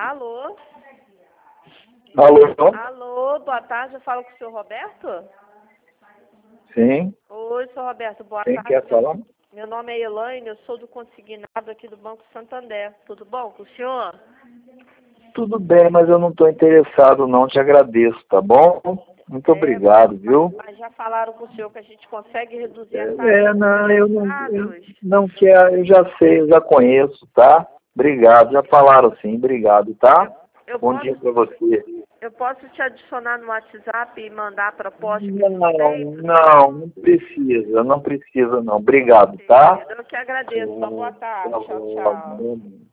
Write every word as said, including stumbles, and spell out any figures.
Alô? Alô? Alô, boa tarde, eu falo com o senhor Roberto? Sim. Oi, senhor Roberto, boa Quem tarde. quer falar? Meu nome é Elaine, eu sou do consignado aqui do Banco Santander. Tudo bom com o senhor? Tudo bem, mas eu não estou interessado não, te agradeço, tá bom? Muito É, obrigado, viu? Mas já falaram com o senhor que a gente consegue reduzir a taxa É, dos não, eu não, eu dados? não quero, eu já sei, eu já conheço, tá? Obrigado, já falaram sim, obrigado, tá? Eu Bom posso, dia para você. eu posso te adicionar no WhatsApp e mandar a proposta que Não, vocês? não, não precisa, não precisa não, obrigado, tá? Eu que agradeço. Uma boa tarde. Tchau, Tá tchau. bom.